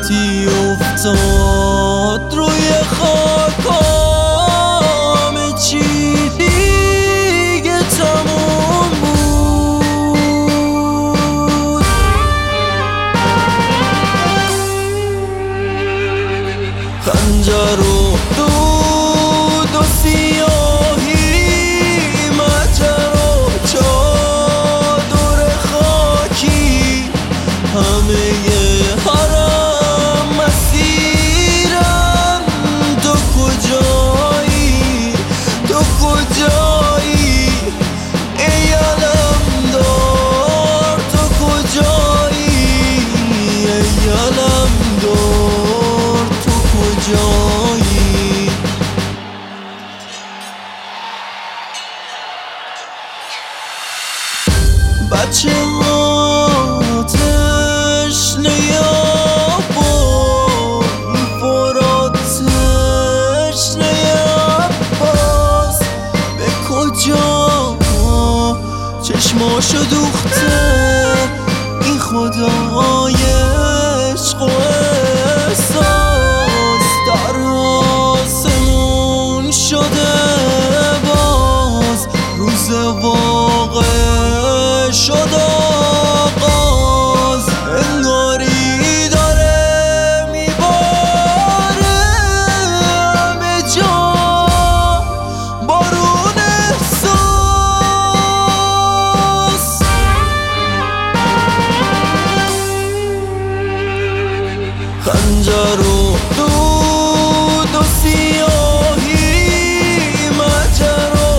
وقتی افتاد روی خاکام چی دیگه تموم بود. خنجر و دود و سیاهی، مجر و چادر خاکی، همه حرم مسیرم. تو کجایی؟ تو کجایی؟ ای علمدار تو کجایی؟ ای علمدار تو کجایی؟ بچه ها تشنه آبان، فرات تشنه عباس، به کجا چشماشو دوخته این خدای عشق و احساس. در آسمون شده باز، روز واقع شد آغاز. انگاری داره میباره همه جا بارون احساس. خنجر و دود و سیاهی، مجر و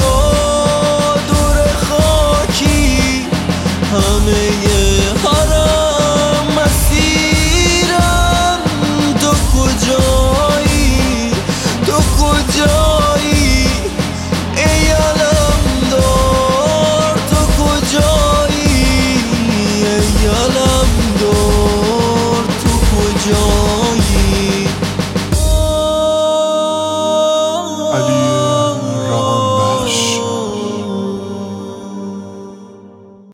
چادر خاکی، همه حرم مسیرم. تو کجایی؟ تو کجایی؟ ای علمدار تو کجایی؟ ای علمدار تو کجایی؟